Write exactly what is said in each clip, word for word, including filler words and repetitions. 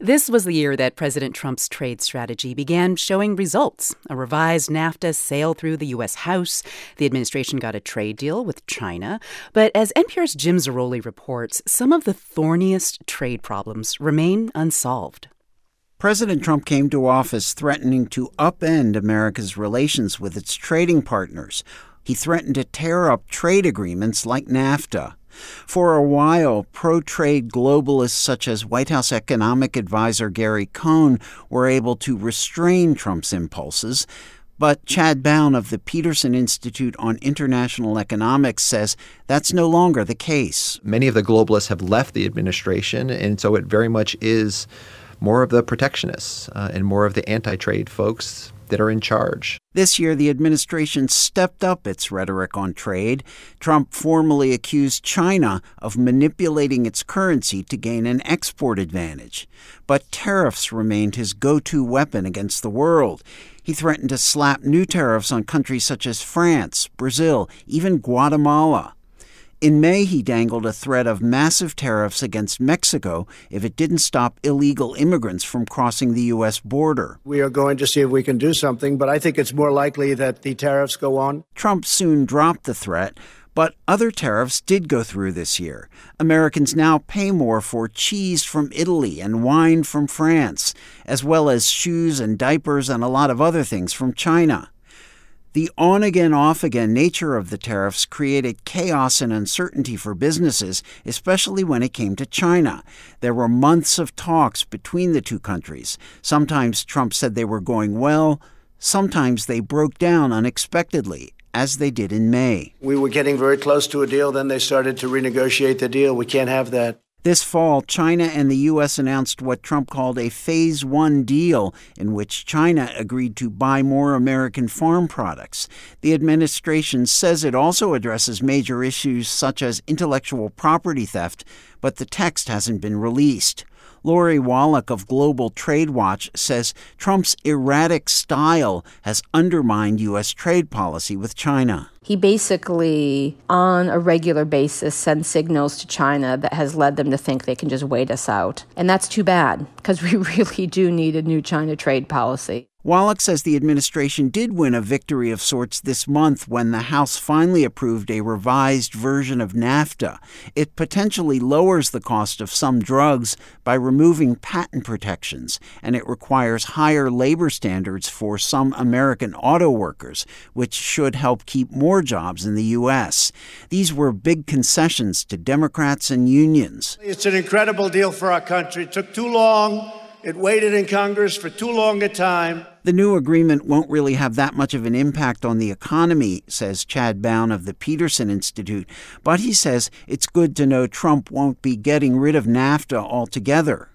This was the year that President Trump's trade strategy began showing results. A revised NAFTA sailed through the U S. House. The administration got a trade deal with China. But as N P R's Jim Zarroli reports, some of the thorniest trade problems remain unsolved. President Trump came to office threatening to upend America's relations with its trading partners. He threatened to tear up trade agreements like NAFTA. For a while, pro-trade globalists such as White House economic advisor Gary Cohn were able to restrain Trump's impulses. But Chad Bown of the Peterson Institute on International Economics says that's no longer the case. Many of the globalists have left the administration, and so it very much is more of the protectionists uh, and more of the anti-trade folks that are in charge. This year, the administration stepped up its rhetoric on trade. Trump formally accused China of manipulating its currency to gain an export advantage. But tariffs remained his go-to weapon against the world. He threatened to slap new tariffs on countries such as France, Brazil, even Guatemala. In May, he dangled a threat of massive tariffs against Mexico if it didn't stop illegal immigrants from crossing the U S border. We are going to see if we can do something, but I think it's more likely that the tariffs go on. Trump soon dropped the threat, but other tariffs did go through this year. Americans now pay more for cheese from Italy and wine from France, as well as shoes and diapers and a lot of other things from China. The on-again, off-again nature of the tariffs created chaos and uncertainty for businesses, especially when it came to China. There were months of talks between the two countries. Sometimes Trump said they were going well. Sometimes they broke down unexpectedly, as they did in May. We were getting very close to a deal. Then they started to renegotiate the deal. We can't have that. This fall, China and the U S announced what Trump called a Phase One deal, in which China agreed to buy more American farm products. The administration says it also addresses major issues such as intellectual property theft, but the text hasn't been released. Lori Wallach of Global Trade Watch says Trump's erratic style has undermined U S trade policy with China. He basically, on a regular basis, sends signals to China that has led them to think they can just wait us out. And that's too bad, because we really do need a new China trade policy. Wallach says the administration did win a victory of sorts this month when the House finally approved a revised version of NAFTA. It potentially lowers the cost of some drugs by removing patent protections, and it requires higher labor standards for some American auto workers, which should help keep more jobs in the U S. These were big concessions to Democrats and unions. It's an incredible deal for our country. It took too long. It waited in Congress for too long a time. The new agreement won't really have that much of an impact on the economy, says Chad Bown of the Peterson Institute. But he says it's good to know Trump won't be getting rid of NAFTA altogether.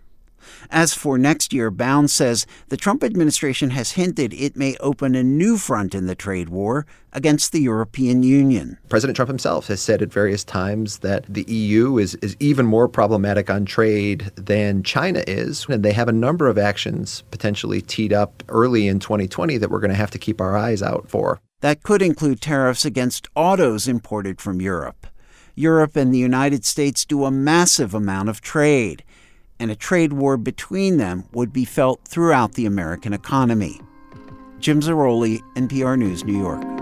As for next year, Bown says the Trump administration has hinted it may open a new front in the trade war against the European Union. President Trump himself has said at various times that the E U is, is even more problematic on trade than China is. And they have a number of actions potentially teed up early in twenty twenty that we're going to have to keep our eyes out for. That could include tariffs against autos imported from Europe. Europe and the United States do a massive amount of trade, and a trade war between them would be felt throughout the American economy. Jim Zarroli, N P R News, New York.